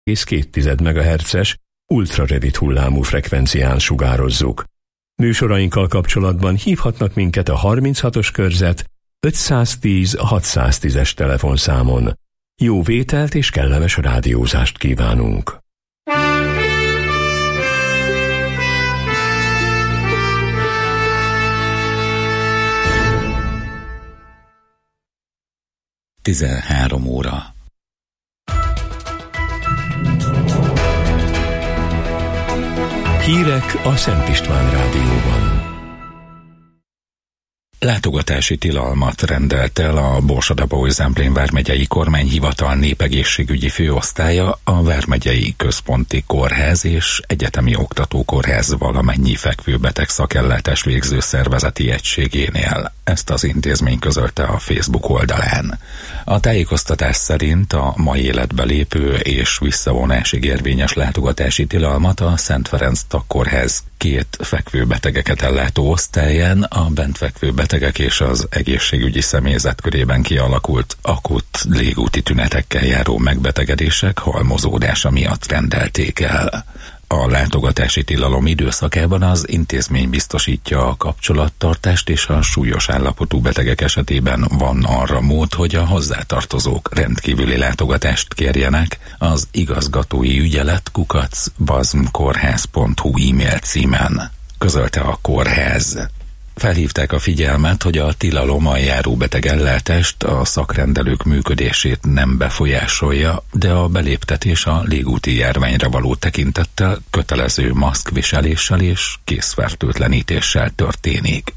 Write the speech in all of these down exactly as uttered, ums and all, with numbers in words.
egész két megahertzes ultrarövid hullámú frekvencián sugározzuk. Műsorainkkal kapcsolatban hívhatnak minket a harminchatos körzet ötszáztíz hatszáztízes telefonszámon. Jó vételt és kellemes rádiózást kívánunk! tizenhárom óra. Hírek a Szent István Rádióban. Látogatási tilalmat rendelt el a Borsod-Abaúj-Zemplén vármegyei kormányhivatal népegészségügyi főosztálya a vármegyei központi kórház és egyetemi oktatókórház valamennyi fekvőbeteg szakellátás végző szervezeti egységénél. Ezt az intézmény közölte a Facebook oldalán. A tájékoztatás szerint a mai életbe lépő és visszavonásig érvényes látogatási tilalmat a Szent Ferenc Tagkórház két fekvőbetegeket ellátó osztályán a bent fekvő betegek és az egészségügyi személyzet körében kialakult akut légúti tünetekkel járó megbetegedések halmozódása miatt rendelték el. A látogatási tilalom időszakában az intézmény biztosítja a kapcsolattartást, és a súlyos állapotú betegek esetében van arra mód, hogy a hozzátartozók rendkívüli látogatást kérjenek az igazgatói ügyelet kukac bazmkórház pont hu e-mail címen, közölte a kórház. Felhívták a figyelmet, hogy a tilalom a járóbeteg ellátást, a szakrendelők működését nem befolyásolja, de a beléptetés a légúti járványra való tekintettel kötelező maszkviseléssel és készfertőtlenítéssel történik.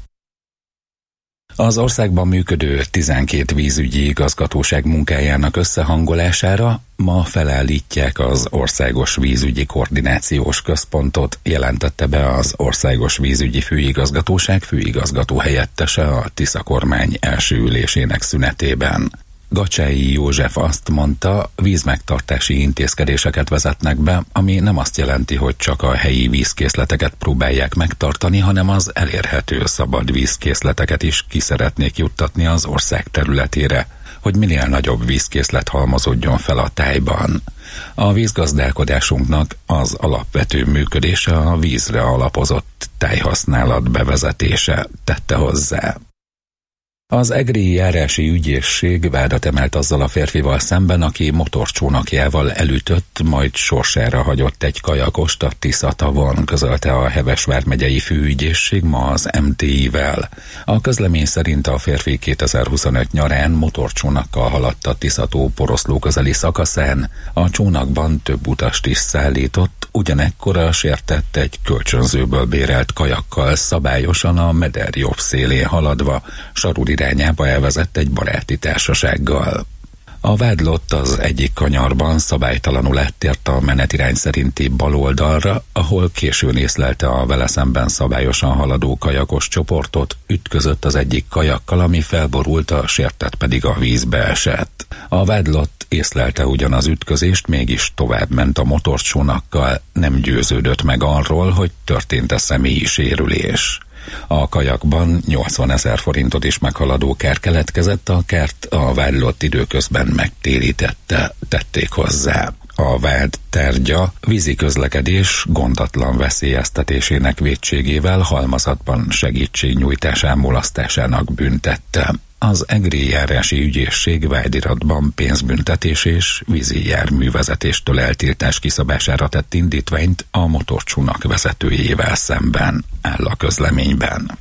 Az országban működő tizenkét vízügyi igazgatóság munkájának összehangolására ma felállítják az Országos Vízügyi Koordinációs Központot, jelentette be az Országos Vízügyi Főigazgatóság főigazgató helyettese a Tisza kormány első ülésének szünetében. Gacsái József azt mondta, vízmegtartási intézkedéseket vezetnek be, ami nem azt jelenti, hogy csak a helyi vízkészleteket próbálják megtartani, hanem az elérhető szabad vízkészleteket is ki szeretnék juttatni az ország területére, hogy minél nagyobb vízkészlet halmozódjon fel a tájban. A vízgazdálkodásunknak az alapvető működése a vízre alapozott tájhasználat bevezetése, tette hozzá. Az egri járási ügyészség vádat emelt azzal a férfival szemben, aki motorcsónakjával elütött, majd sorsára hagyott egy kajakost a Tisza-tavon, közölte a Heves vármegyei főügyészség ma az em té i-vel. A közlemény szerint a férfi kétezer-huszonöt nyarán motorcsónakkal haladt a Tisza-tó Poroszló közeli szakaszán, a csónakban több utast is szállított, ugyanekkor a sértett egy kölcsönzőből bérelt kajakkal szabályosan a meder jobb szélén haladva Sarúd irányába elvezett egy baráti társasággal. A vádlott az egyik kanyarban szabálytalanul áttért a menetirány szerinti bal oldalra, ahol későn észlelte a vele szemben szabályosan haladó kajakos csoportot, ütközött az egyik kajakkal, ami felborult, a sértett pedig a vízbe esett. A vádlott észlelte ugyan az ütközést, mégis tovább ment a motorcsónakkal, nem győződött meg arról, hogy történt-e személyi sérülés. A kajakban nyolcvanezer forintot is meghaladó kár keletkezett, a kárt a vádlott időközben megtérítette, tették hozzá. A vád tárgya vízi közlekedés gondatlan veszélyeztetésének vétségével halmazatban segítségnyújtásán mulasztásának büntette. Az egri járási ügyészség vádiratban pénzbüntetés és vízi járművezetéstől eltiltás kiszabására tett indítványt a motorcsónak vezetőjével szemben, áll a közleményben.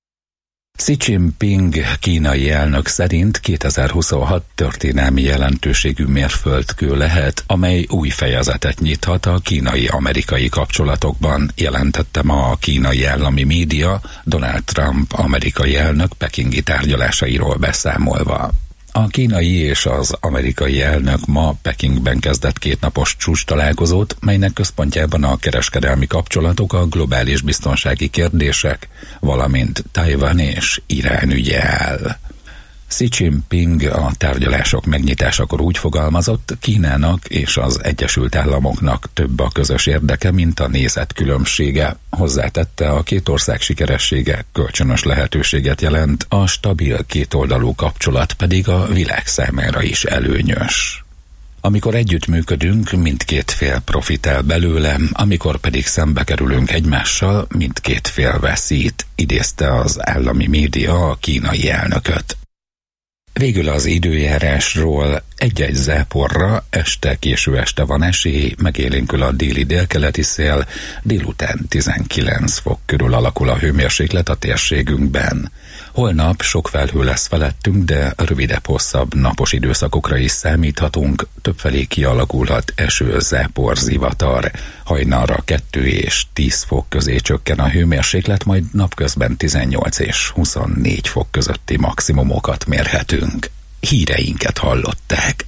Xi Jinping kínai elnök szerint kétezer-huszonhat történelmi jelentőségű mérföldkő lehet, amely új fejezetet nyithat a kínai-amerikai kapcsolatokban, jelentette ma a kínai állami média Donald Trump amerikai elnök pekingi tárgyalásairól beszámolva. A kínai és az amerikai elnök ma Pekingben kezdett kétnapos csúcstalálkozót, melynek központjában a kereskedelmi kapcsolatok, a globális biztonsági kérdések, valamint Tajvan és Irán ügye áll. Xi Jinping a tárgyalások megnyitásakor úgy fogalmazott, Kínának és az Egyesült Államoknak több a közös érdeke, mint a nézetkülönbsége. Hozzátette, a két ország sikeressége kölcsönös lehetőséget jelent, a stabil kétoldalú kapcsolat pedig a világ számára is előnyös. Amikor együttműködünk, mindkét fél profitál belőle, amikor pedig szembe kerülünk egymással, mindkét fél veszít, idézte az állami média a kínai elnököt. Végül az időjárásról: egy-egy záporra, este késő este van esély, megélénkül a déli délkeleti szél, délután tizenkilenc fok körül alakul a hőmérséklet a térségünkben. Holnap sok felhő lesz felettünk, de rövidebb, hosszabb napos időszakokra is számíthatunk, többfelé kialakulhat eső, zápor, zivatar. Hajnalra kettő és tíz fok közé csökken a hőmérséklet, majd napközben tizennyolc és huszonnégy fok közötti maximumokat mérhetünk. Híreinket hallották.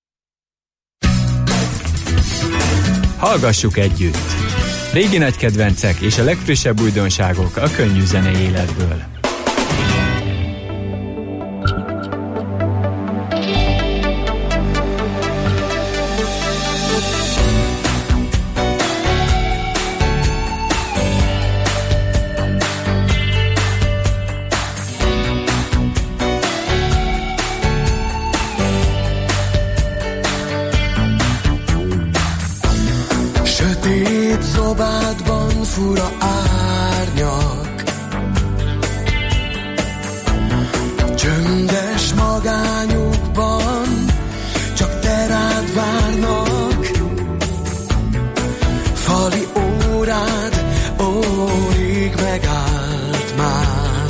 Hallgassuk együtt! Régi nagy kedvencek és a legfrissebb újdonságok a könnyű zenei életből. Szobádban fura árnyak, csöndes magányukban csak te rád várnak. Fali órád órig megállt már,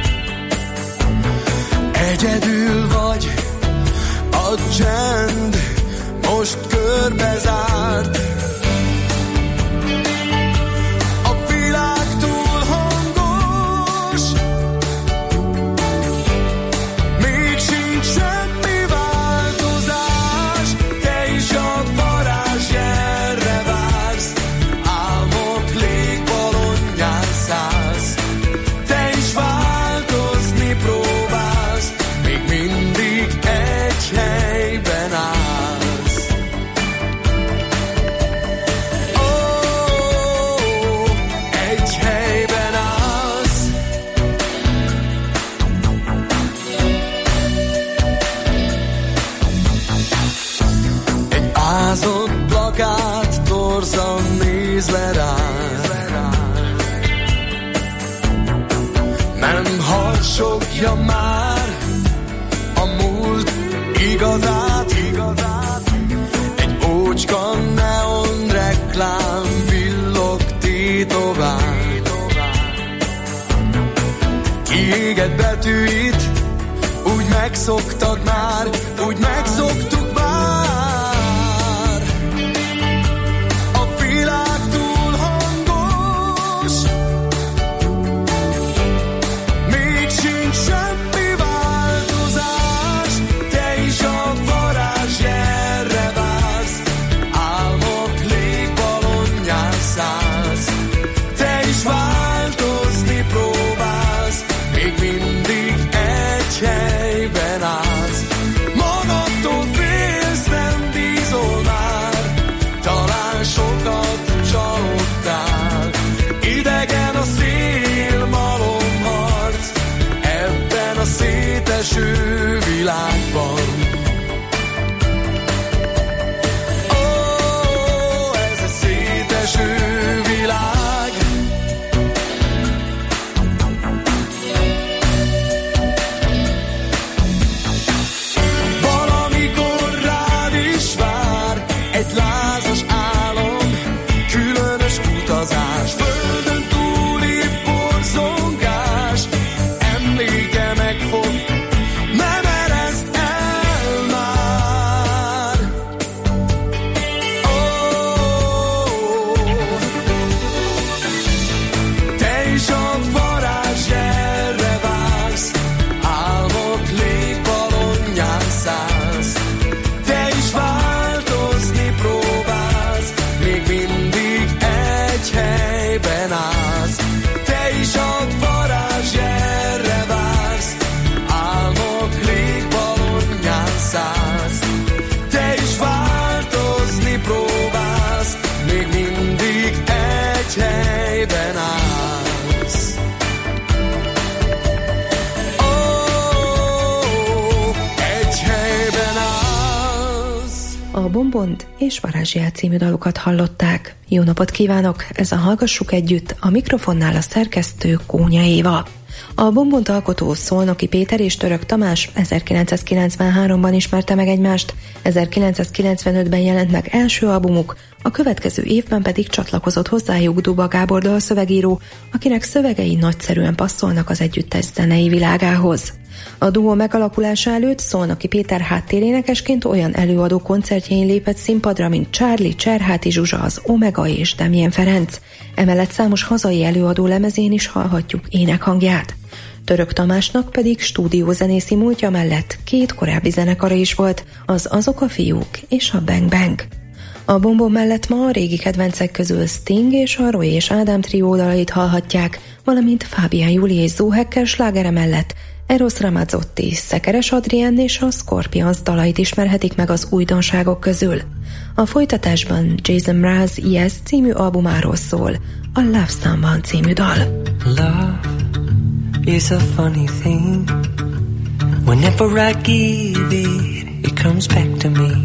egyedül vagy, a csend most körbezárt. Nem harsogja már a múlt igazát, igazát. Egy ócska neon reklám villog tétován, kiégett betűit úgy megszoktad már, úgy megszoktuk már. Széteső világban. Ó, ez a széteső világ. Valamikor rád is vár egy lázas álom, Bombont és Varázsiát című dalokat hallották. Jó napot kívánok, ez a Hallgassuk Együtt, a mikrofonnál a szerkesztő Kónya Éva. A Bombont alkotó Szolnoki Péter és Török Tamás ezerkilencszázkilencvenháromban ismerte meg egymást, ezerkilencszázkilencvenötben jelent meg első albumuk, a következő évben pedig csatlakozott hozzájuk Duba Gábor dalszövegíró, akinek szövegei nagyszerűen passzolnak az együttes zenei világához. A duó megalakulása előtt Szolnoki Péter háttérénekesként olyan előadó koncertjein lépett színpadra, mint Charlie, Cserháti Zsuzsa, az Omega és Demjén Ferenc. Emellett számos hazai előadó lemezén is hallhatjuk énekhangját. Török Tamásnak pedig stúdiózenészi múltja mellett két korábbi zenekara is volt, az Azok a fiúk és a Bang Bang. A Bombon mellett ma a régi kedvencek közül Sting és a Roy és Ádám trió dalait hallhatják, valamint Fábián Júli és Zóhekker slágere mellett Eros Ramazzotti, Szekeres Adrien és a Scorpions dalait ismerhetik meg az újdonságok közül. A folytatásban Jason Mraz Yes című albumáról szól a Love Someone című dal. Love is a funny thing. Whenever I give it, it comes back to me.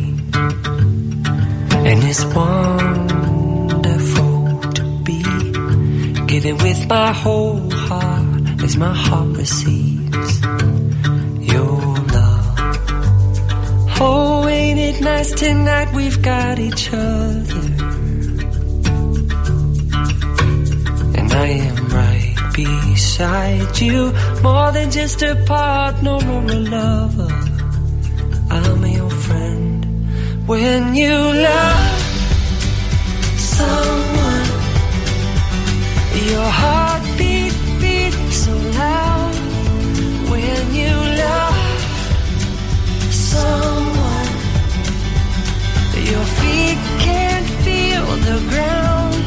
And it's wonderful to be giving with my whole heart as my heart receives your love. Oh, ain't it nice tonight we've got each other, and I am right beside you, more than just a partner or a lover. I'm your friend. When you love someone, your heart beat, beat so loud. When you love someone, your feet can't feel the ground.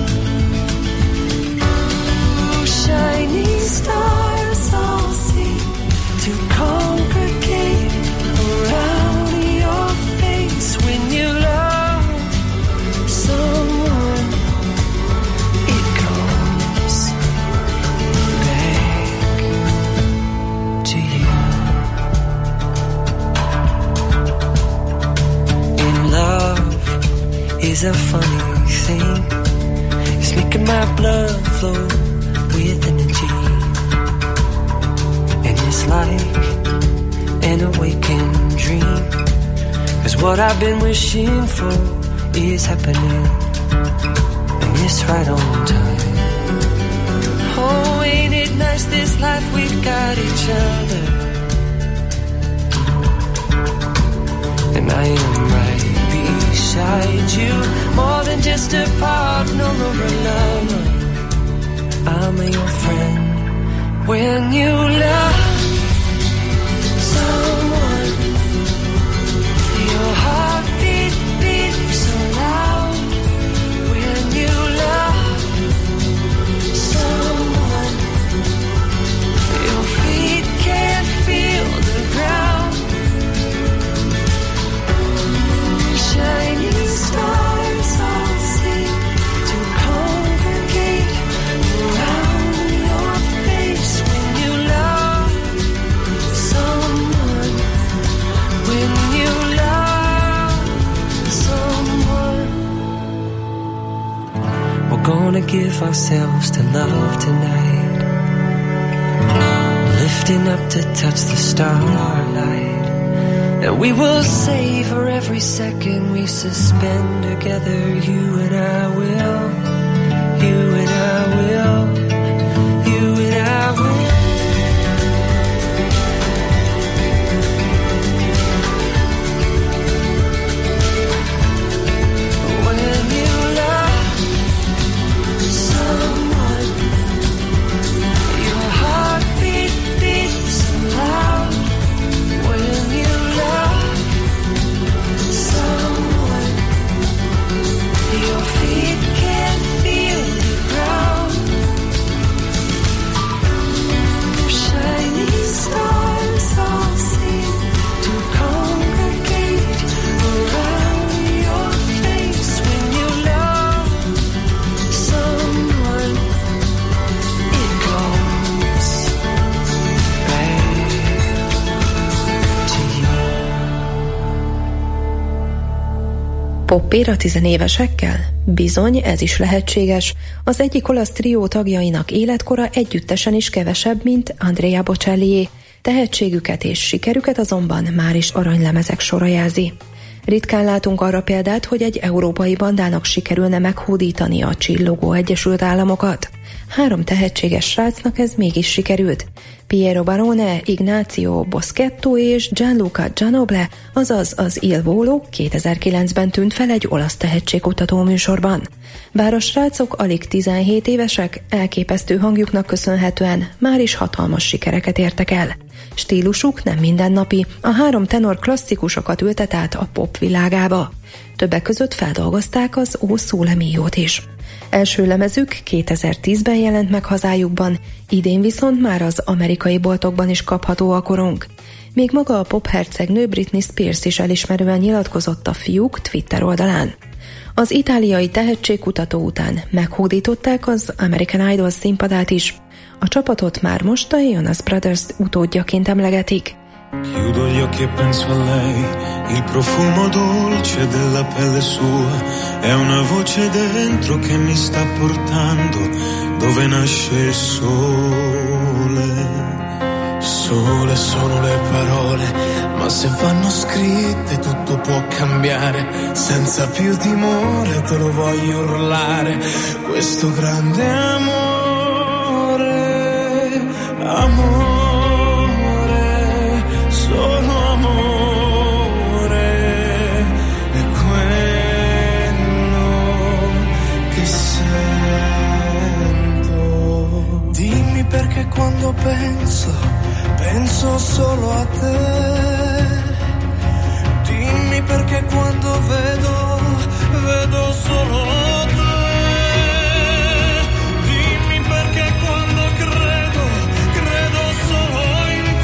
Ooh, shining stars all seem to congregate around your face. When you love someone, it comes back to you. And love is a funny thing. It's making my blood flow with energy. And it's like an awakened dream. 'Cause what I've been wishing for is happening, and it's right on time. Oh, ain't it nice this life we've got each other, and I am right beside you, more than just a partner or a lover. I'm your friend. When you love someone, your heart beat, beat so loud. When you love someone, your feet can't feel the ground. Shining stars all seem to congregate around your face. When you love someone, when you love someone, we're gonna give ourselves to love tonight, lifting up to touch the starlight, and we will savor every second we suspend together. You and I will, you and I will, you and I will. Your feet can't Popéra tizenévesekkel? Bizony, ez is lehetséges. Az egyik olasz trió tagjainak életkora együttesen is kevesebb, mint Andrea Bocellié. Tehetségüket és sikerüket azonban már is aranylemezek sora jelzi. Ritkán látunk arra példát, hogy egy európai bandának sikerülne meghódítani a csillogó Egyesült Államokat. Három tehetséges srácnak ez mégis sikerült. Piero Barone, Ignacio Boschetto és Gianluca Gianoble, azaz az Il Volo kétezer-kilencben tűnt fel egy olasz tehetségkutató műsorban. Bár a srácok alig tizenhét évesek, elképesztő hangjuknak köszönhetően már is hatalmas sikereket értek el. Stílusuk nem mindennapi, a három tenor klasszikusokat ültet át a pop világába. Többek között feldolgozták az O Sole Miót is. Első lemezük kétezer-tízben jelent meg hazájukban, idén viszont már az amerikai boltokban is kapható a korong. Még maga a pophercegnő Britney Spears is elismerően nyilatkozott a fiúk Twitter oldalán. Az itáliai tehetségkutató után meghódították az American Idol színpadát is. A csapatot már most a Jonas Brothers utódjaként emlegetik. Chiudo gli occhi e penso a lei, il profumo dolce della pelle sua, è una voce dentro che mi sta portando dove nasce il sole. Sole sono le parole, ma se vanno scritte tutto può cambiare, senza più timore te lo voglio urlare, questo grande amore, amore. Solo amore è quello che sento. Dimmi perché quando penso, penso solo a te. Dimmi perché quando vedo, vedo solo te. Dimmi perché quando credo, credo solo in te.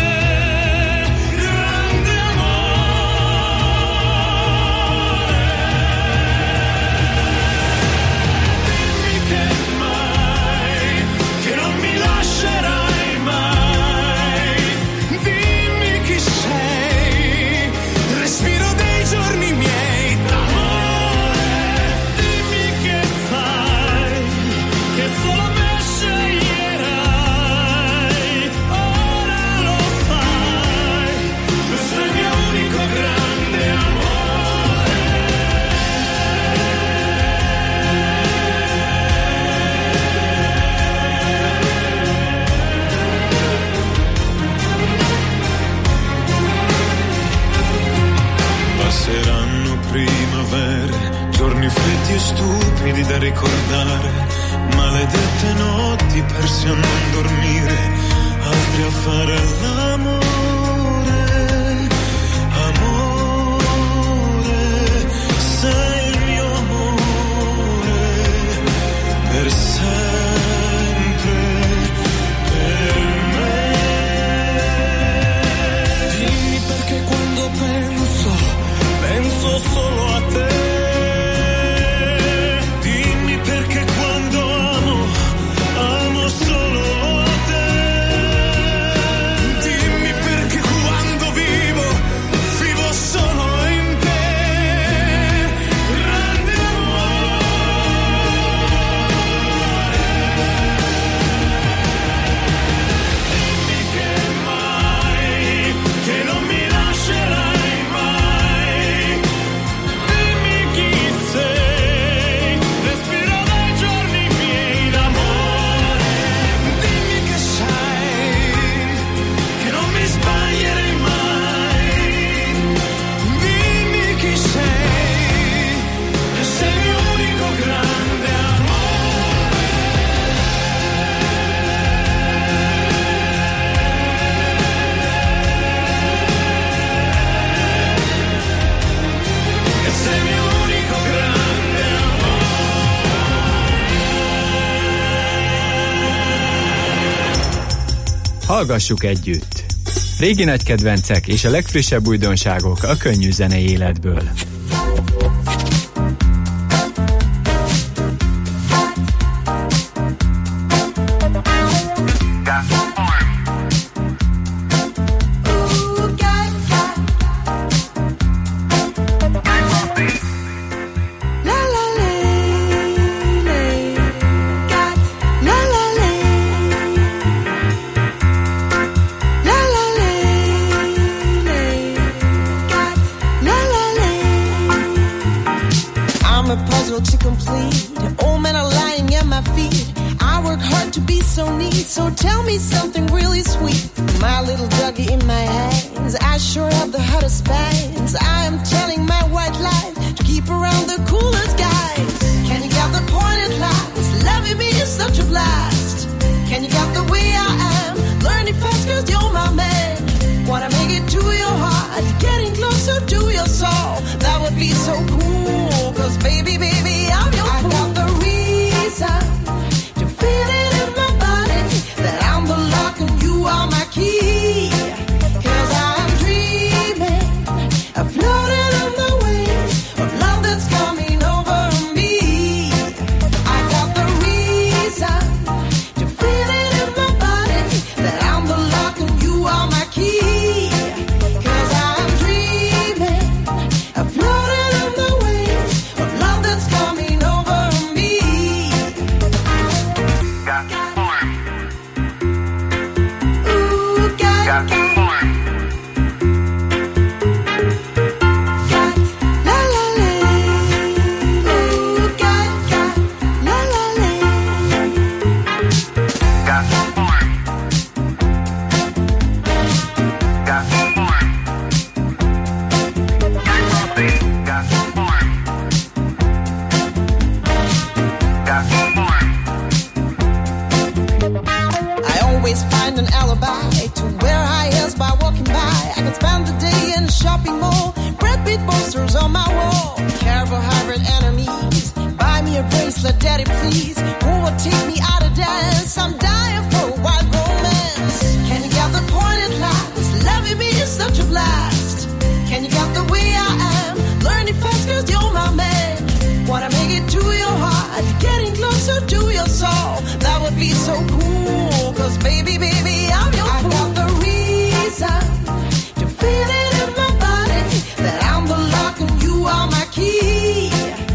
Giorni freddi e stupidi da ricordare, maledette notti persi a non dormire, altri a fare l'amore, amore, sei il mio amore, per sempre, per me. Dimmi perché quando penso, penso solo a te. Hallgassuk együtt! Régi nagy kedvencek és a legfrissebb újdonságok a könnyű zenei életből. I'm a puzzle to complete. Old men are lying at my feet. I work hard to be so neat, so tell me something really sweet. My little doggy in my hands, I sure have the hottest bands. I am telling my white lies to keep around the coolest guys. Can you get the point at last? Loving me is such a blast. Can you get the way I am? Learning fast cause you're my man. Wanna make it to your heart, getting closer to your soul. That would be so cool, cause baby, baby, I'm your fool. I got the reason to feel it in my body, that I'm the lock and you are my key. Cause I'm dreaming of floating on the waves of love that's coming over me. I got the reason to feel it in my body, that I'm the lock and you are my key. Daddy, please, who will take me out of dance? I'm dying for a wild romance. Can you get the point at last? Loving me is such a blast. Can you get the way I am? Learning fast cause you're my man. Wanna make it to your heart, getting closer to your soul. That would be so cool, cause baby, baby, I'm your fool. I got the reason to feel it in my body, that I'm the lock and you are my key.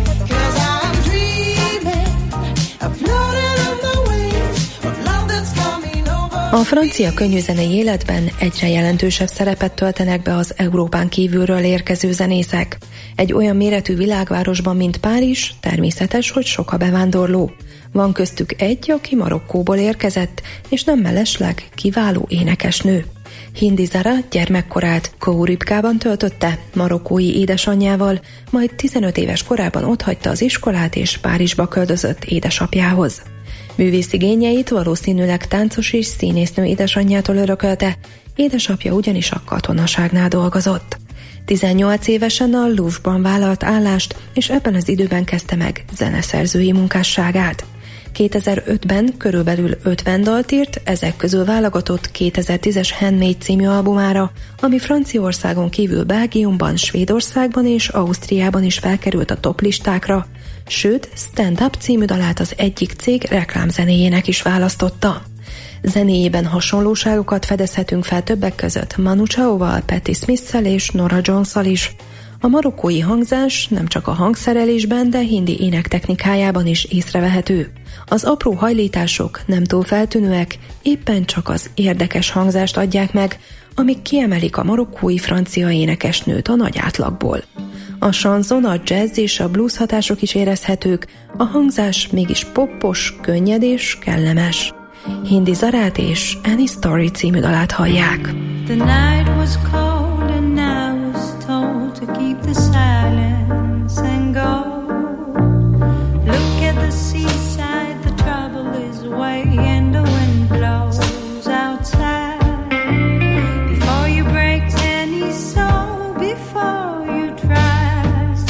A francia könnyűzenei életben egyre jelentősebb szerepet töltenek be az Európán kívülről érkező zenészek. Egy olyan méretű világvárosban, mint Párizs, természetes, hogy sok a bevándorló. Van köztük egy, aki Marokkóból érkezett, és nem mellesleg kiváló énekesnő. Hindi Zara gyermekkorát Kouribgában töltötte marokkói édesanyjával, majd tizenöt éves korában otthagyta az iskolát és Párizsba költözött édesapjához. Művészigényeit valószínűleg táncos és színésznő édesanyjától örökölte, édesapja ugyanis a katonaságnál dolgozott. tizennyolc évesen a Louvre-ban vállalt állást, és ebben az időben kezdte meg zeneszerzői munkásságát. kétezer-ötben körülbelül ötven dalt írt, ezek közül válogatott kétezer-tízes Handmade című albumára, ami Franciaországon kívül Belgiumban, Svédországban és Ausztriában is felkerült a top listákra, sőt, Stand Up című dalát az egyik cég reklámzenéjének is választotta. Zenéjében hasonlóságokat fedezhetünk fel többek között Manu Chaoval, Patti Smith-szel és Norah Jones-szal is. A marokkói hangzás nem csak a hangszerelésben, de hindi énektechnikájában is észrevehető. Az apró hajlítások nem túl feltűnőek, éppen csak az érdekes hangzást adják meg, amik kiemelik a marokkói francia énekesnőt a nagy átlagból. A chanson, a jazz és a blues hatások is érezhetők, a hangzás mégis poppos, könnyed és kellemes. Hindi Zarát és Any Story című dalát hallják. The night was cold and I was told to keep the silence and go. Look at the seaside, the trouble is away and the wind blows outside. Before you break any soul, before you try,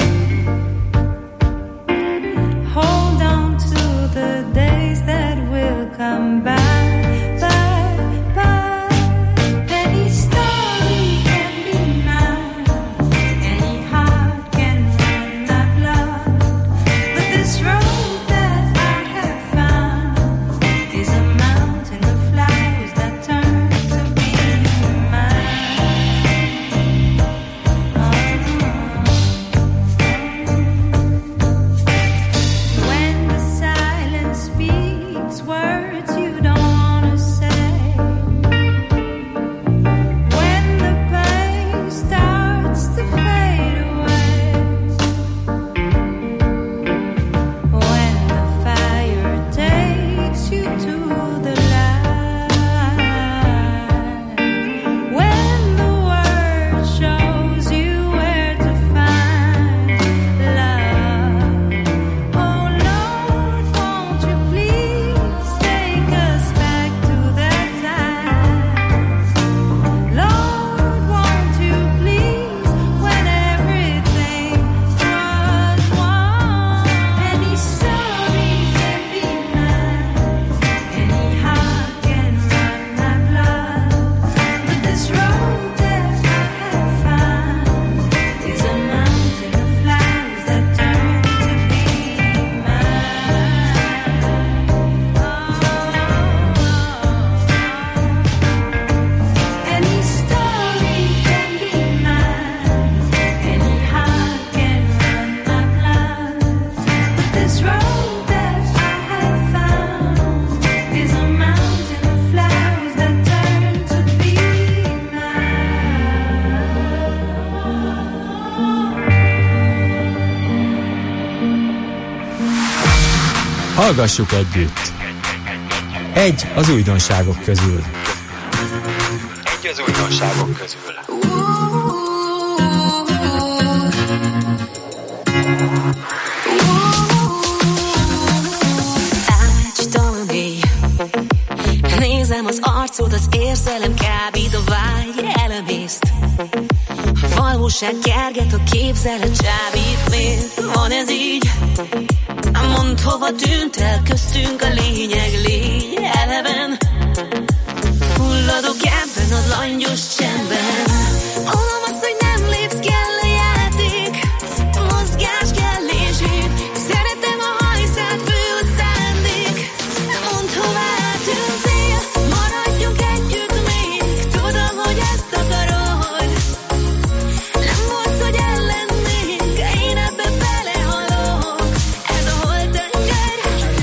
hold on to the days that will come back. When the silence speaks words you don't Hallgassuk együtt! Egy az újdonságok közül. Egy az újdonságok közül. Ágytalan éj, nézem az arcod, az érzelem kábít, a vágy elemészt. A valóság kerget, a képzelet csábít. Miért van ez így? Mondd, hova tűnt el köztünk a lényeg, légy eleven. Fulladok ebben a langyos csendben. Mondom azt, hogy nem lépsz, kell a játék. Mozgás kell és hív. Szeretem a hajszát, fő a szándék. Mondd, hová tűntél, maradjunk együtt még. Tudom, hogy ezt akarod. Nem volt, hogy ellennénk, én ebbe belehalok. Ez a holtenger.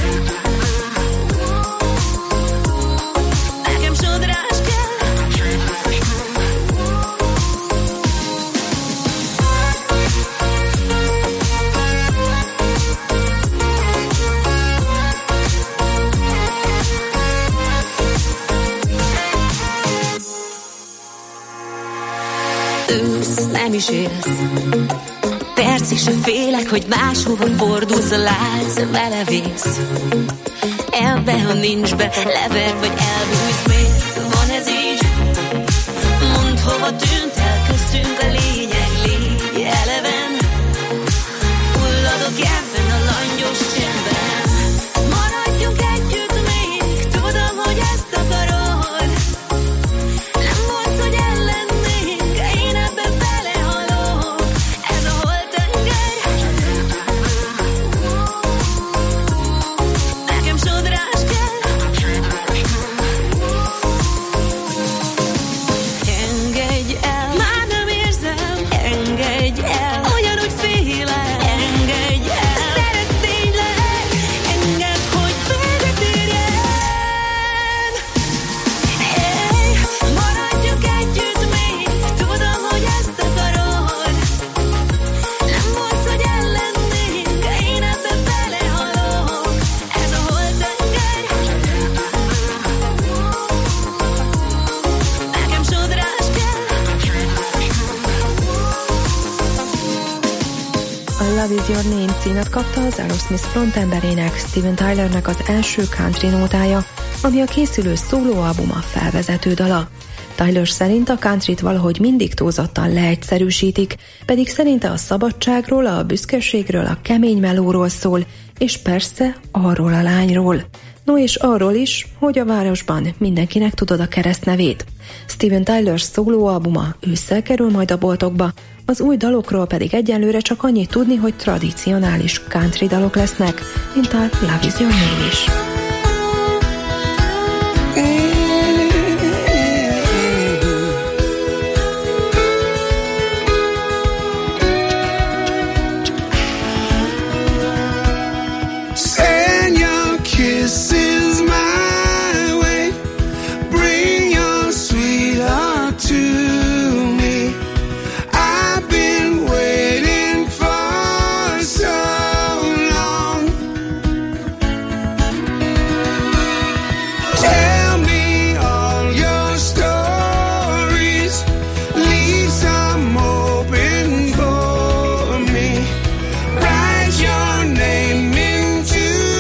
Nekem sodrás kell. Ősz, nem is élsz. Percig se félek, hogy máshova fordulsz, a láz vele vész. Ebbe, ha nincs be, levert vagy elbújsz. Miért van ez így? Mondd, hova tűnt el köztünk a lényeg, légy eleven. Fulladok ebben a langyos csendben. Maradjunk együtt még, tudom, hogy ezt akarod. Nem volt, hogy ellennénk, én ebbe belehalok. Ez a holtenger. Nekem sodrás kell. Engedj el, már nem érzem. Engedj el, ugyanúgy félek. Engedj el, szeretsz tényleg. Engedd, hogy véget érjen. Hey, maradjunk együtt még, tudom, hogy ezt akarod. Nem volt, hogy ellennénk, én ebbe belehalok. Ez a holtenger. Nekem sodrás kell. A Love Is Your Name címet kapta az Aerosmith frontemberének, Steven Tylernek az első country nótája, ami a készülő szólóalbuma felvezető dala. Tyler szerint a countryt valahogy mindig túlzottan leegyszerűsítik, pedig szerinte a szabadságról, a büszkeségről, a kemény melóról szól, és persze arról a lányról. No és arról is, hogy a városban mindenkinek tudod a keresztnevét. Steven Tyler szólóalbuma ősszel kerül majd a boltokba, az új dalokról pedig egyelőre csak annyit tudni, hogy tradicionális country dalok lesznek, mint a Love Is Your Name is. Send your kisses my way. Bring your sweetheart to me. I've been waiting for so long. Tell me all your stories. Leave some open for me. Write your name into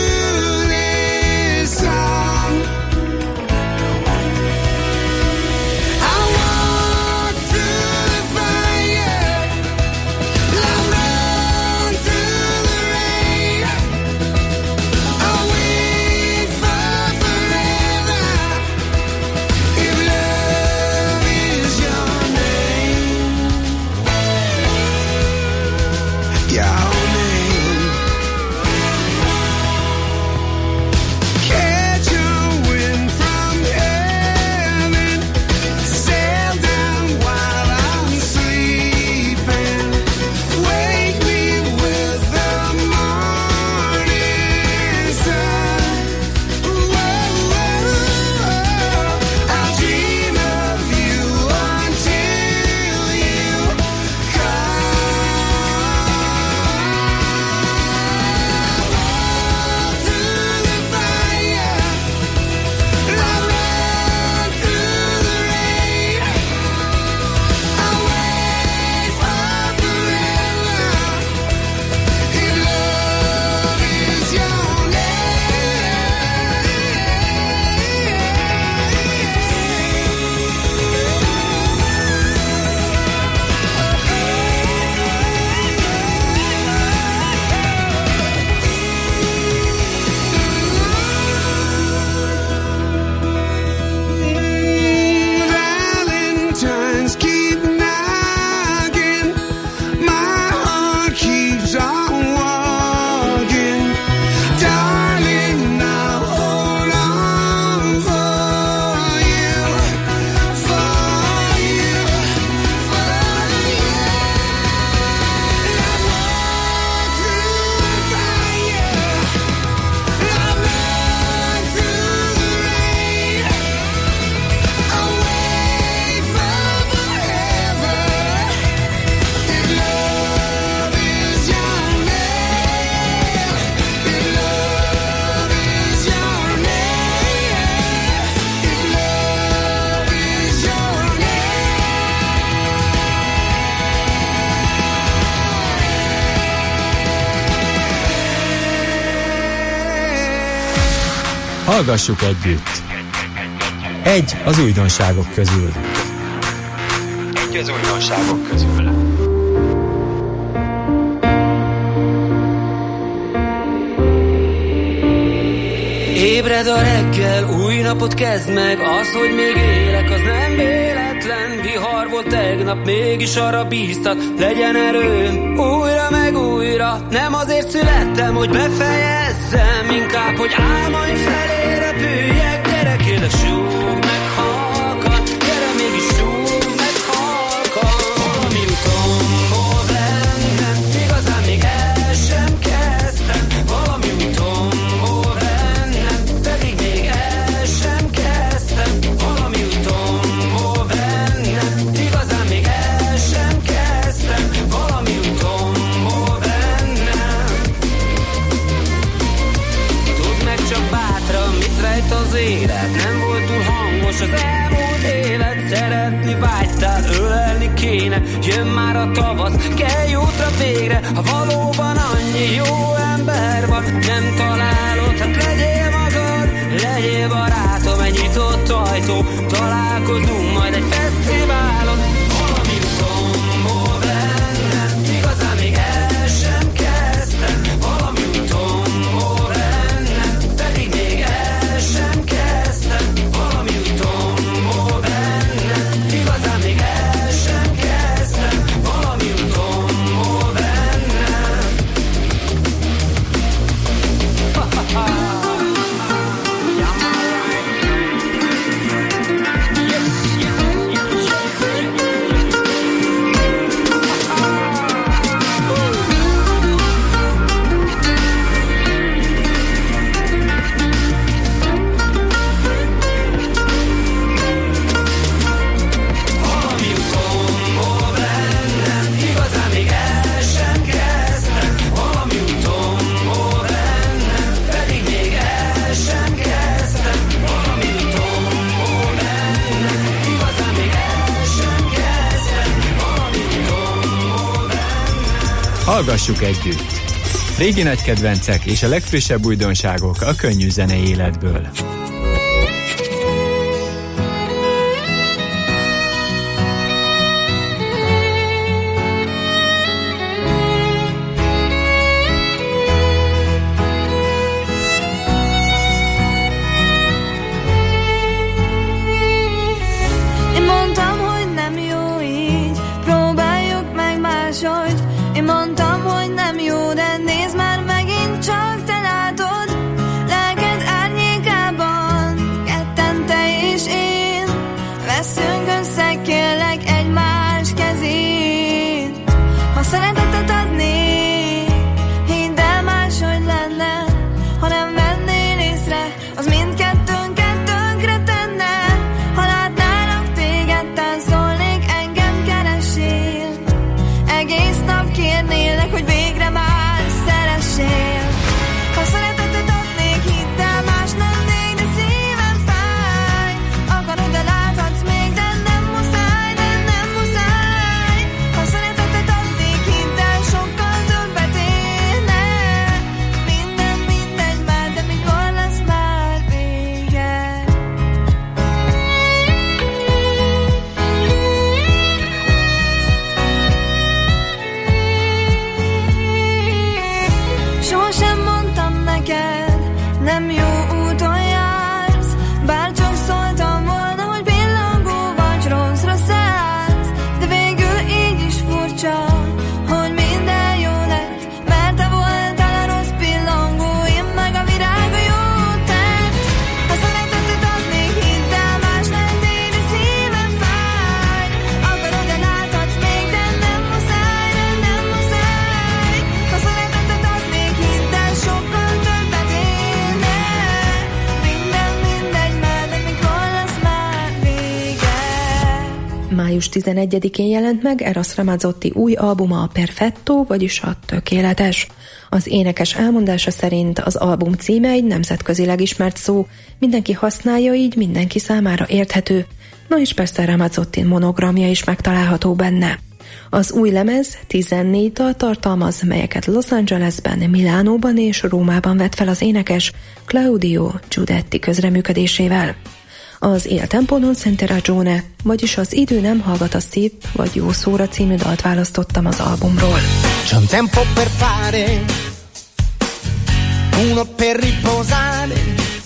Hallgassuk együtt! Egy az újdonságok közül. Egy az újdonságok közül. Ébred a reggel, új napot kezd meg. Az, hogy még élek, az nem véletlen. Vihar volt tegnap, mégis arra bíztat, legyen erőm újra meg újra. Nem azért születtem, hogy befejezzem, inkább, hogy álmaim felé repüljek. Gyere, kérlek, súgj meg halkan, gyere, mégis súgj meg halkan. Valami utomból bennem, igazán még el sem kezdtem. Valami utomból bennem, pedig még el sem kezdtem. Valami utomból bennem, igazán még el sem kezdtem. Valami utomból bennem. Tudd meg csak bátran, mit rejt az élet. Nem volt túl hangos az elmúlt élet. Szeretni vágytál, ölelni kéne. Jön már a tavasz, kelj útra végre. Ha valóban annyi jó ember van, nem találod, hát legyél magad, legyél barátom, egy nyitott ajtó. Találkozunk majd egy fesztiválon. Valami utomból bennem, igazán még el sem kezdtem. Valami utomból bennem, pedig még el sem kezdtem. Valami utomból bennem, igazán még el sem kezdtem. Valami utomból bennem. Ha-ha-ha. Valami utomból bennem, igazán még el sem kezdtem. Valami utomból bennem, pedig még el sem kezdtem. Valami utomból bennem, igazán még el sem kezdtem. Valami utomból bennem. Hallgassuk együtt! Régi nagy kedvencek és a legfrissebb újdonságok a könnyű zenei életből. Én mondtam, hogy nem jó így, próbáljuk meg máshogy. Én mondtam, hogy nem jó, de nézd már megint csak te látod. Lelked árnyékában, ketten te és én. Veszünk össze, kérlek egymás kezét. Ha szeretetet adnék, hidd el, máshogy lenne. Ha nem vennél észre, az mindkettőnket tönkre tenne. Ha látnálak téged, táncolnék, engem keresél. Egész nap kérnélek, hogy végre már szeressél. Ha szeretetet adnék, hidd el, más lennék, de szívem fáj. Akarod, de láthatsz még, de nem muszáj, de nem muszáj. Ha szeretetet adnék, hidd el, sokkal többet érne. Minden mindegy már, de mikor lesz már vége? Sohasem mondtam neked, nem jó úton jársz. Bár csak szóltam volna, hogy pillangó vagy, rosszra szállsz. De végül így is furcsa, hogy minden jó lett. Mert te voltál a rossz pillangó, én meg a virág a jó tett. Ha szeretetet adnék, hidd el, más lennék, de szívem fáj. Akarod, de láthatsz még, de nem muszáj, de nem muszáj. Ha szeretetet adnék, hidd el, sokkal többet érne. Minden mindegy már, de mikor lesz már vége? Május tizenegyedikén jelent meg Eros Ramazzotti új albuma, a Perfetto, vagyis a tökéletes. Az énekes elmondása szerint az album címe egy nemzetközileg ismert szó, mindenki használja, így mindenki számára érthető. Na és persze Ramazzotti monogramja is megtalálható benne. Az új lemez tizennégy dalt tartalmaz, melyeket Los Angelesben, Milánóban és Rómában vett fel az énekes Claudio Giudetti közreműködésével. Az Il tempo non sente ragione, vagyis Az idő nem hallgat a szép vagy jó szóra című dalt választottam az albumról. C'è un tempo per fare, uno per riposare,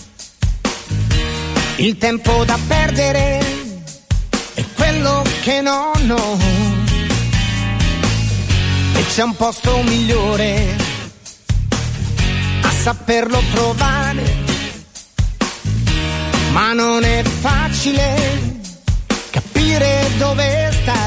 il tempo da perdere è quello che non ho, e c'è un posto migliore a saperlo trovare, ma non è facile capire dove sta.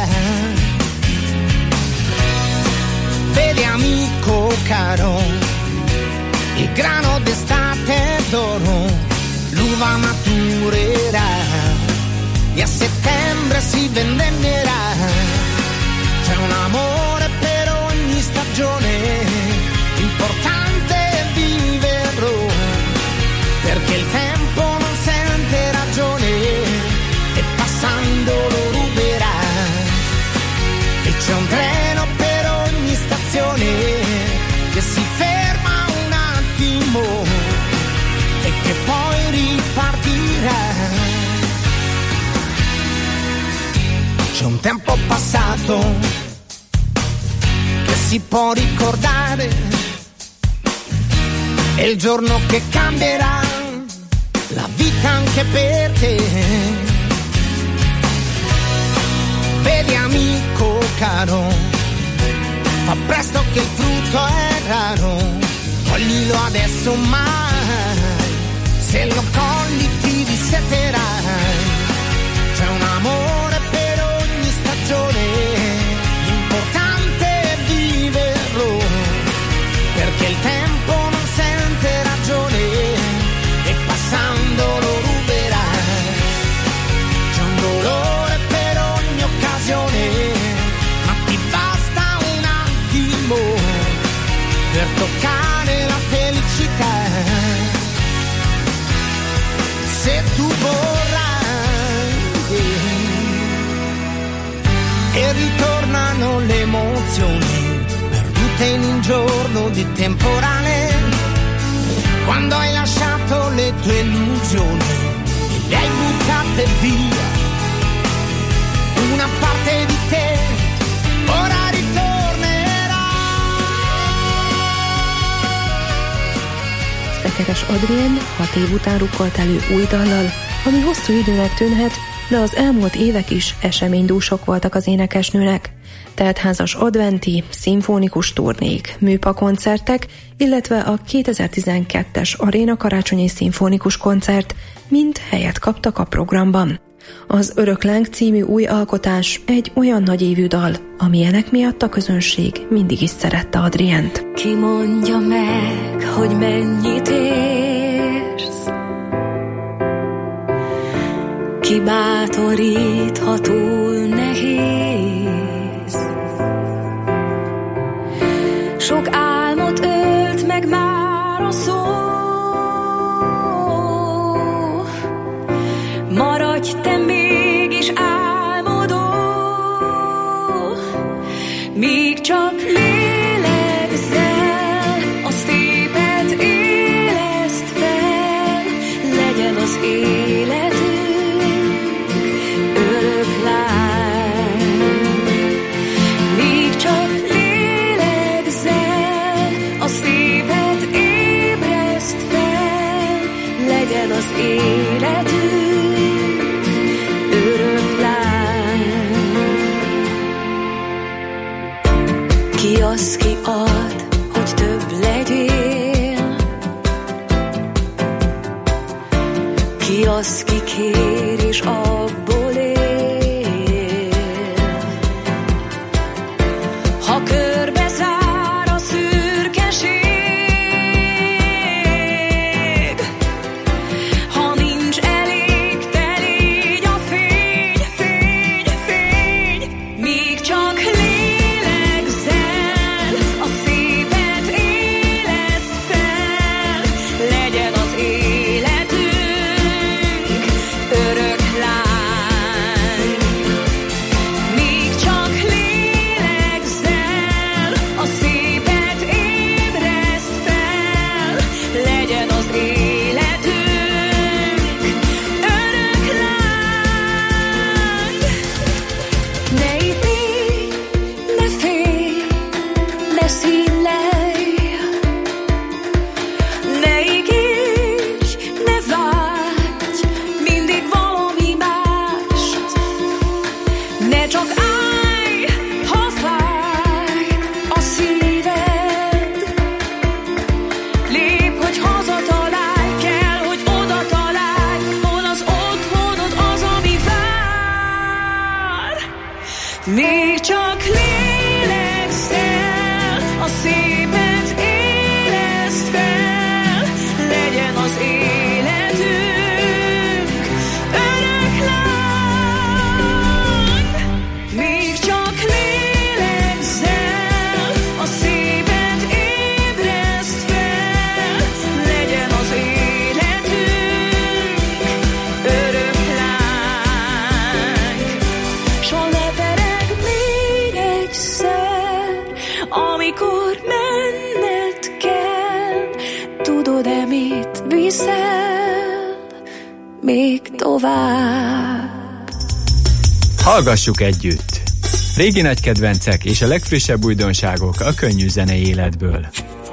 Vedi amico caro, il grano d'estate è d'oro, l'uva maturerà e a settembre si vendemmierà. C'è un amore per ogni stagione, l'importante è viverlo, perché il tempo non sente ragione e passando lo ruberà. E c'è un treno per ogni stazione che si ferma un attimo e che poi ripartirà. C'è un tempo passato che si può ricordare, è il giorno che cambierà la vita anche per te. Vedi amico caro, fa presto che il frutto è raro, coglilo adesso mai, se lo cogli ti disseterai. C'è un amore per ogni stagione, l'importante è viverlo, perché il tempo non sente ragione e passando lo ruberà. C'è un dolore per ogni occasione, ma ti basta un attimo per toccare la felicità. Se tu vorrai, e ritornano le emozioni perdute in un giorno di temporale, quando hai lasciato le tue illusioni e le hai buttate via. Una parte di te ora ritornerà. Szekeres Adrien hat év után rukkolt elő új dallal, ami hosszú időnek tűnhet, de az elmúlt évek is eseménydúsok voltak az énekesnőnek. Teltházas adventi, szimfonikus turnék, műpakoncertek, illetve a kétezer-tizenkettes Aréna karácsonyi szimfonikus koncert mind helyet kaptak a programban. Az Örökláng című új alkotás egy olyan nagyívű dal, amilyenek miatt a közönség mindig is szerette Adrient. Ki mondja meg, hogy mennyit érsz? Ki bátorít, ha túl nehéz? Sok álmot ölt meg már a szó, maradj te mégis álmodó, míg csak lélegzel, a szépet éleszt fel, legyen az életünk örök láng. Míg csak lélegzel, a szépet ébreszt fel, legyen az életünk örök láng. Ki az, ki ad, hogy több legyél? Ki az, ki kér és abból él? Ha körbe zár a szürkeség, ha nincs elég, te légy a fény, fény, fény, míg csak lélegzel, a szépet éleszt fel, legyen az életünk örök láng. az életünk örök láng. Még csak lélegzel, a szíved ébreszt fel, legyen az életünk örök láng. S ha lepereg még egyszer, amikor menned kell, tudod-e mit viszel még tovább? Hallgassuk együtt! Régi nagy kedvencek és a legfrissebb újdonságok a könnyű zenei életből.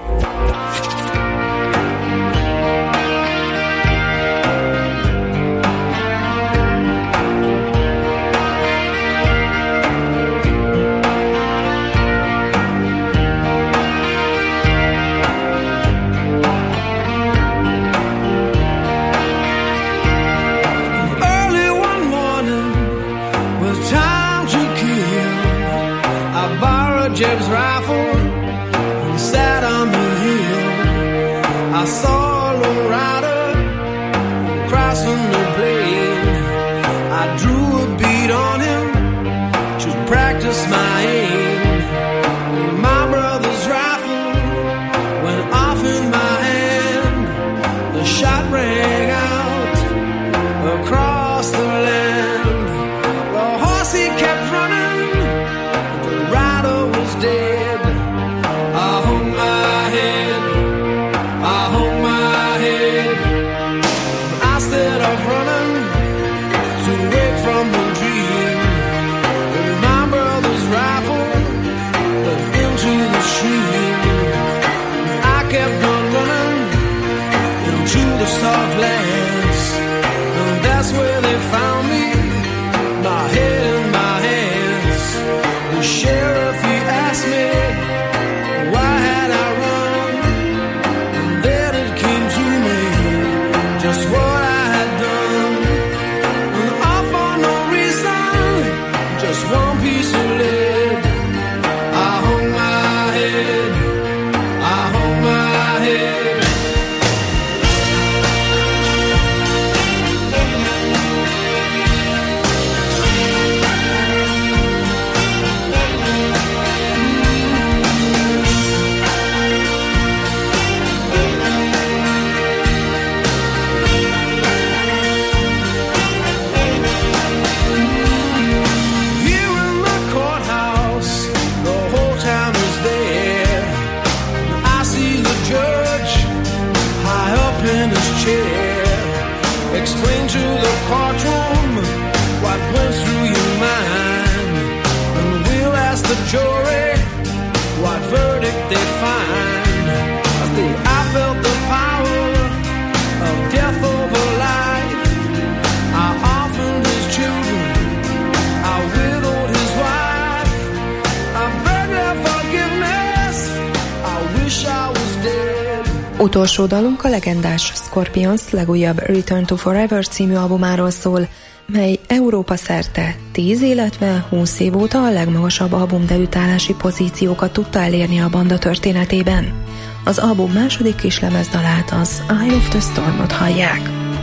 Early one morning, with time to kill, I borrowed Jeb's rifle and sat on the hill. I saw a low rider crossing the plain. I drew a bead on him to practice my aim. My brother's rifle went off in my hand. The shot rang out across the land. The horse he kept running, the rider was dead. I hung my head, I hung my head. Instead of running to wake from the dream, with my brother's rifle went into the stream. I kept on running into the soft lands, and that's where they found me, my head in my hands. The sheriff, he asked me why had I run, and then it came to me just what I had done. And all for no reason, just one piece of lead. I hung my head, I hung my head. Here in the courthouse, the whole town is there. I see the judge high up in his chair. Explain to the courtroom what went through your mind, and we'll ask the jury what verdict they find. I say I felt the power of death over life. I orphaned his children, I widowed his wife. I begged their forgiveness, I wish I was dead. Utolsó dalunk a legendás Scorpions legújabb Return to Forever című albumáról szól, mely Európa szerte tíz, illetve húsz év óta a legmagasabb albumdebütálási pozíciókat tudta elérni a banda történetében. Az album második kislemezdalát, az Eye of the Stormot hallják.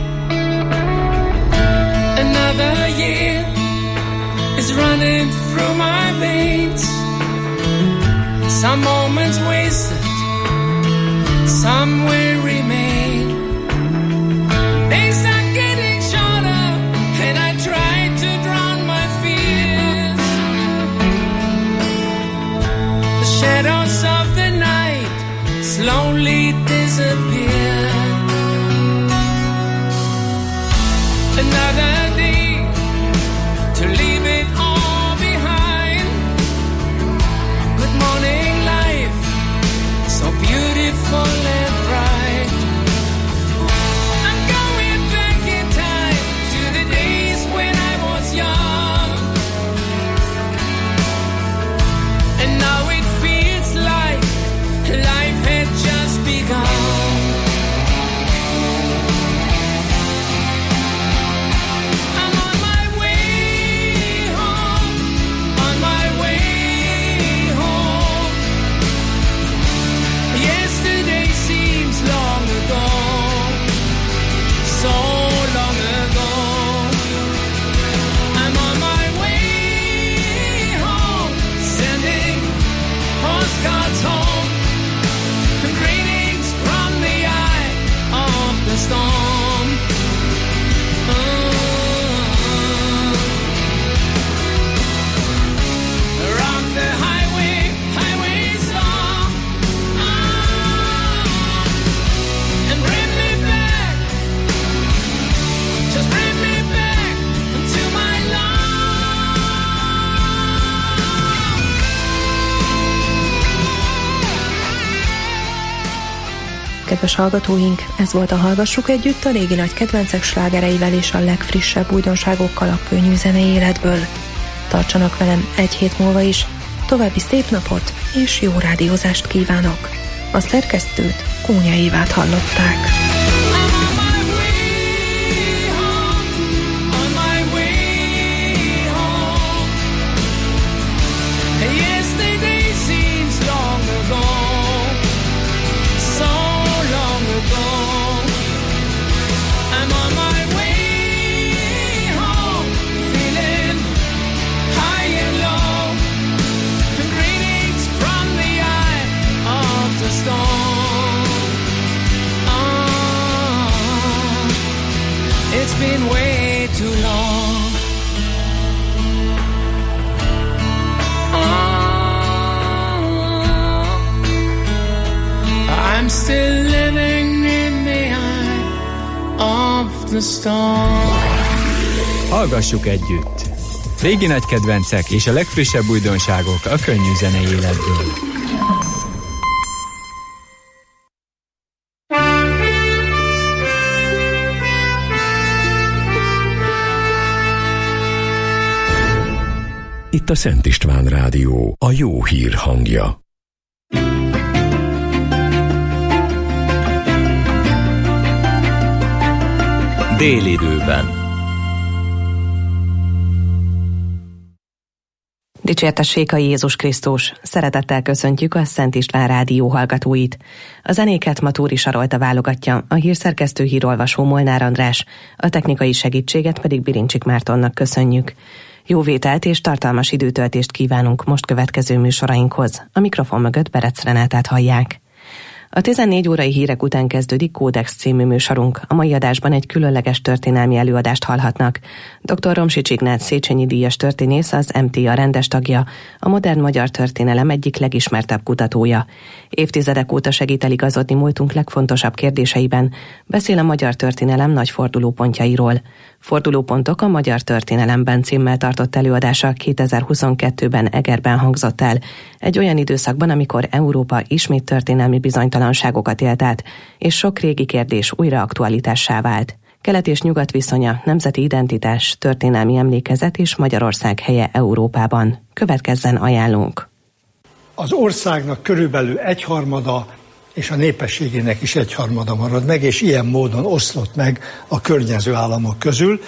Another year is running through my veins. Some moments wasted, some will remain. Days are getting shorter, and I try to drown my fears. The shadows of the night slowly disappear. Another day to leave it all behind. Good morning, life, so beautiful and bright. Kedves hallgatóink, ez volt a Hallgassuk Együtt, a régi nagy kedvencek slágereivel és a legfrissebb újdonságokkal a könnyű zenei életből. Tartsanak velem egy hét múlva is, további szép napot és jó rádiózást kívánok. A szerkesztőt, Kónya Évát hallották. It's been way too long. Oh, I'm still living in the eye of the storm. Hallgassuk együtt! Régi nagy kedvencek és a legfrissebb újdonságok a könnyű zenei életből. Itt a Szent István Rádió, a jó hír hangja. Délidőben. Dicsértessék a Jézus Krisztus! Szeretettel köszöntjük a Szent István Rádió hallgatóit. A zenéket Matúri Sarolta válogatja, a hírszerkesztő hírolvasó Molnár András, a technikai segítséget pedig Birincsik Mártonnak köszönjük. Jó vételt és tartalmas időtöltést kívánunk most következő műsorainkhoz. A mikrofon mögött Berec Renátát hallják. A tizennégy órai hírek után kezdődik Kódex című műsorunk. A mai adásban egy különleges történelmi előadást hallhatnak. doktor Romsics Ignác Széchenyi díjas történész, az em té á rendes tagja, a modern magyar történelem egyik legismertebb kutatója. Évtizedek óta segít eligazodni múltunk legfontosabb kérdéseiben, beszél a magyar történelem nagy fordulópontjairól. Fordulópontok a magyar történelemben címmel tartott előadása kétezer-huszonkettőben Egerben hangzott el, egy olyan időszakban, amikor Európa ismét történelmi bizonytalanságokat élt át, és sok régi kérdés újra aktualitássá vált. Kelet és nyugat viszonya, nemzeti identitás, történelmi emlékezet és Magyarország helye Európában. Következzen ajánlunk. Az országnak körülbelül egyharmada, és a népességének is egyharmada marad meg, és ilyen módon oszlott meg a környező államok közül.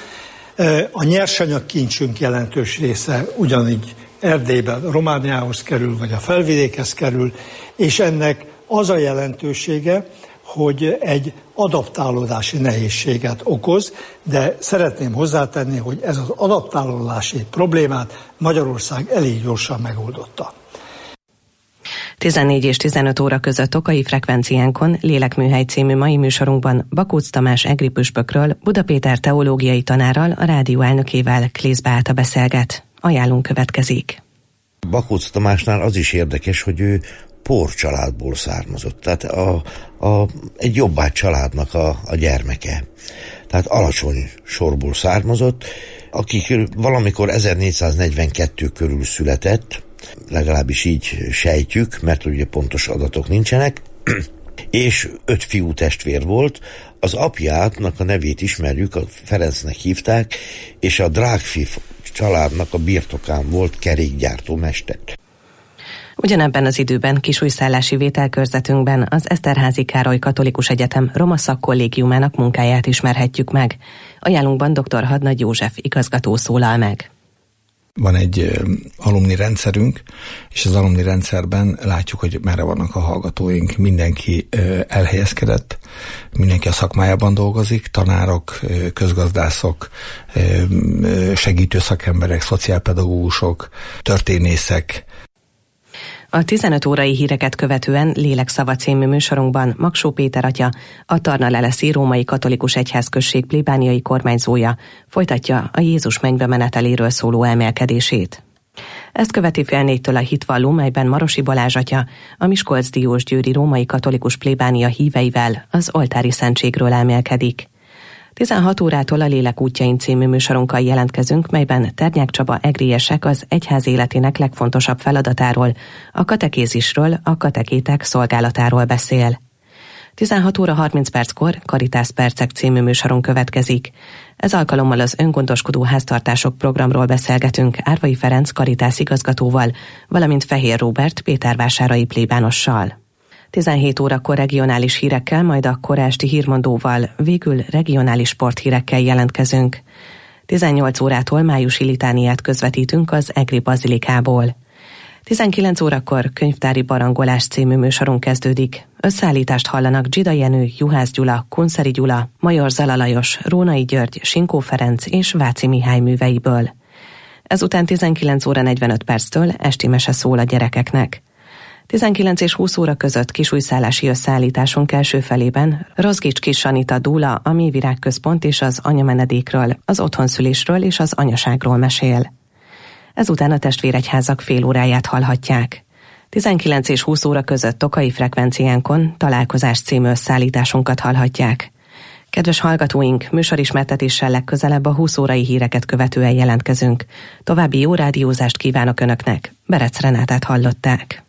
A nyersanyagkincsünk jelentős része ugyanígy Erdélyben Romániához kerül, vagy a felvidékhez kerül, és ennek az a jelentősége, hogy egy adaptálódási nehézséget okoz, de szeretném hozzátenni, hogy ez az adaptálódási problémát Magyarország elég gyorsan megoldotta. tizennégy és tizenöt óra között okai frekvenciánkon Lélekműhely című mai műsorunkban Bakóc Tamás egri püspökről, Buda Péter teológiai tanárral, a rádió elnökével, Klész Beáta beszélget. Ajánlunk következik. Bakóc Tamásnál az is érdekes, hogy ő por családból származott, tehát a, a, egy jobbágy családnak a, a gyermeke. Tehát alacsony sorból származott, akik valamikor ezernégyszáznegyvenkettő körül született, legalábbis így sejtjük, mert ugye pontos adatok nincsenek, és öt fiú testvér volt. Az apjának a nevét ismerjük, a Ferencnek hívták, és a Drágfi családnak a birtokán volt kerékgyártó mester. Ugyanebben az időben kisújszállási vételkörzetünkben az Eszterházy Károly Katolikus Egyetem Roma Szakkollégiumának munkáját ismerhetjük meg. Ajánlunkban dr. Hadnagy József igazgató szólal meg. Van egy alumni rendszerünk, és az alumni rendszerben látjuk, hogy merre vannak a hallgatóink. Mindenki elhelyezkedett, mindenki a szakmájában dolgozik, tanárok, közgazdászok, segítő szakemberek, szociálpedagógusok, történészek. A tizenöt órai híreket követően Lélekszava című műsorunkban Magsó Péter atya, a Tarnaleleszi Római Katolikus Egyházközség plébániai kormányzója folytatja a Jézus mennybe meneteléről szóló elmélkedését. Ezt követi fél négytől a hitvalló, melyben Marosi Balázs atya a Miskolc-Diósgyőri Római Katolikus plébánia híveivel az oltári szentségről elmélkedik. tizenhat órától a Lélek útjain című műsorunkkal jelentkezünk, melyben Ternyák Csaba egriesek az egyház életének legfontosabb feladatáról, a katekézisről, a katekétek szolgálatáról beszél. tizenhat óra harminc perckor Karitász Percek című műsorunk következik. Ez alkalommal az öngondoskodó háztartások programról beszélgetünk Árvai Ferenc Karitász igazgatóval, valamint Fehér Róbert pétervásárai plébánossal. tizenhét órakor regionális hírekkel, majd a kora esti hírmondóval, végül regionális sporthírekkel jelentkezünk. tizennyolc órától májusi litániát közvetítünk az Egri Bazilikából. tizenkilenc órakor könyvtári barangolás című műsorunk kezdődik. Összeállítást hallanak Dzsida Jenő, Juhász Gyula, Kunszeri Gyula, Major Zala Lajos, Rónai György, Sinkó Ferenc és Váci Mihály műveiből. Ezután tizenkilenc óra negyvenöt perctől esti mese szól a gyerekeknek. tizenkilenc és húsz óra között kisújszállási összeállításunk első felében Rozgics Kis Anita Dúla a Mi Virág Központ és az anyamenedékről, az otthonszülésről és az anyaságról mesél. Ezután a testvéregyházak fél óráját hallhatják. tizenkilenc és húsz óra között Tokai frekvenciánkon Találkozás című összeállításunkat hallhatják. Kedves hallgatóink, műsorismertetéssel legközelebb a húsz órai híreket követően jelentkezünk. További jó rádiózást kívánok Önöknek. Berec Renátát hallották.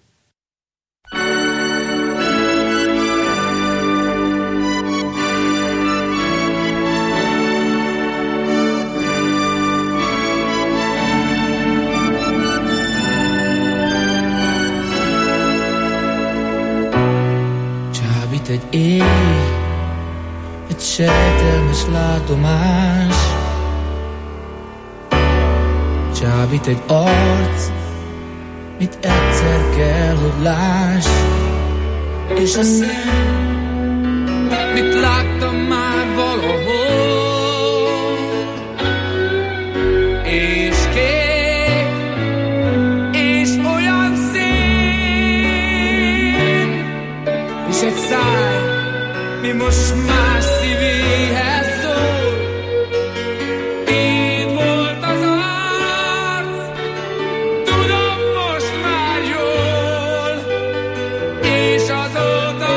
Egy éj, egy sejtelmes látomás, csábít egy arc, mit egyszer kell, hogy láss, és a szem, mit láttam már valahol, és kék, és olyan szép, és egy száj, mi most más szívéhez szól. Így volt az arc, tudom most már jól, és azóta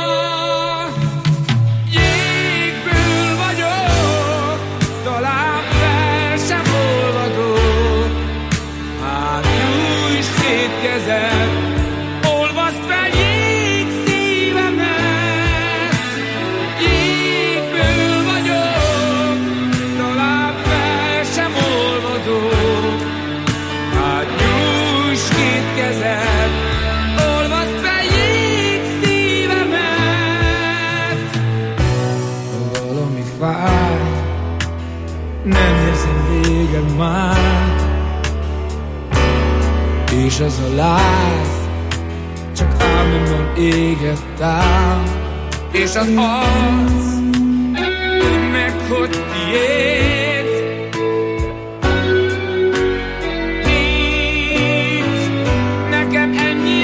jégből vagyok, talán fel sem olvadok. Hát nyújts két kezed, olvasd fel jég szívemet, jégből vagyok, talán fel sem olvadok. Hát nyújts két kezed, olvasd fel jég szívemet. Ha valami fáj, nem érzem régen már, és az a láz csak álmomban égett ám, és az arc meg hogy tiéd. Nincs nekem ennyi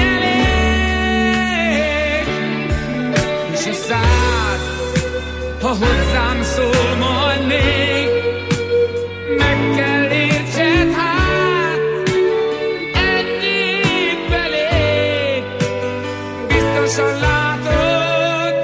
elég, és a szád, ha hozzám szól majd még, meg kell értsed hát, ennyi belé, biztosan látod,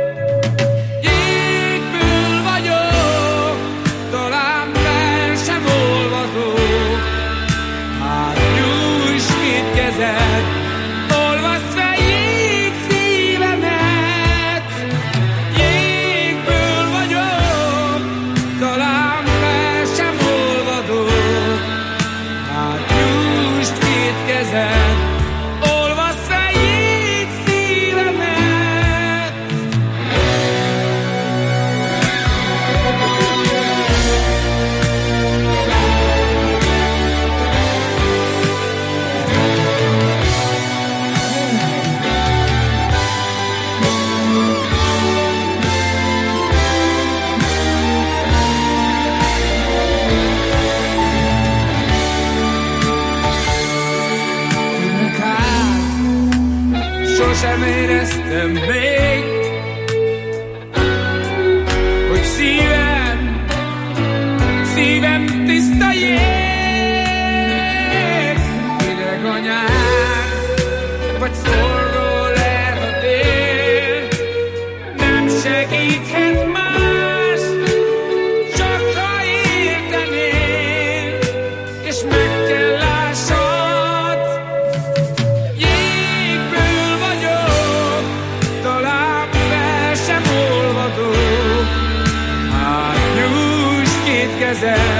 jégből vagyok, talán fel sem olvadok. Hát nyújts két kezed, olvasd fel jég szívemet, jégből vagyok, talán fel sem olvadok. Hát nyújts két kezed, olvasd fel jég szívemet. Tudnak hát, sosem éreztem még, hogy szívem, szívem tiszta jég. Hideg a nyár, vagy forró lehet a tél, nem segíthet más, csak ha értenél, és meg kell lássad, jégből vagyok, talán fel közel.